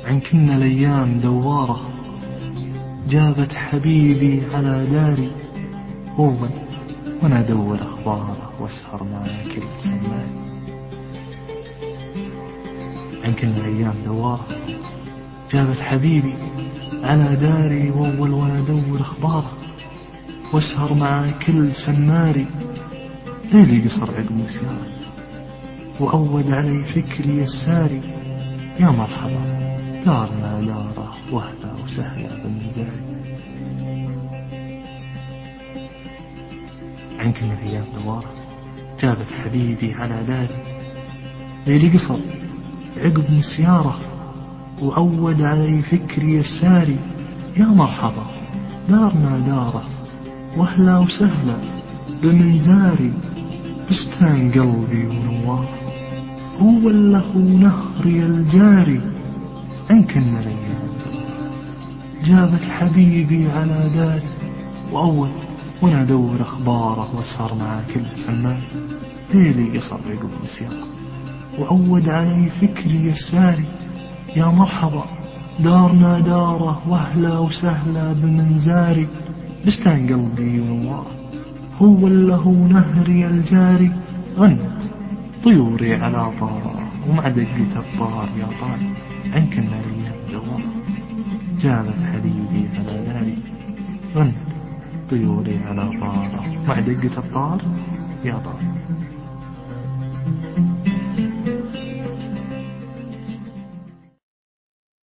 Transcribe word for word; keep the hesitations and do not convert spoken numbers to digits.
عن كنا الأيام دوارة جابت حبيبي على داري أول وأنا أدور أخباره وأسهر مع كل سماعي. عن كنا الأيام دوارة جابت حبيبي على داري وأول وأنا أدور أخباره وأسهر مع كل سماري. ليلي قصر عقب مسياري وأود علي فكري الساري. يا مرحبا دارنا داره وهلا وسهلا بالمزاري. عن كل الأيام دوارة جابت حبيبي على داري ليلي قصر عقب مسياره وأود علي فكري الساري. يا مرحبا دارنا داره وهلا وسهلا بمنزاري. بستان قلبي ونوار هو له نهري الجاري. عن كنا الأيام جابت حبيبي على داري وأول وأنا أدور أخباره وأسهر مع كل سمان. ليلي قصر عقب مسياره وعود علي فكري الساري. يا مرحبا دارنا داره وأهلا وسهلا بمنزاري. بستان قلبي ونوار هو له نهري الجاري. غنت طيوري على طاره ومع دقة الطار يا طار. عن كنا الأيام دوارة جابت حبيبي على داري غنت طيوري على طاره مع دقة الطار يا طار.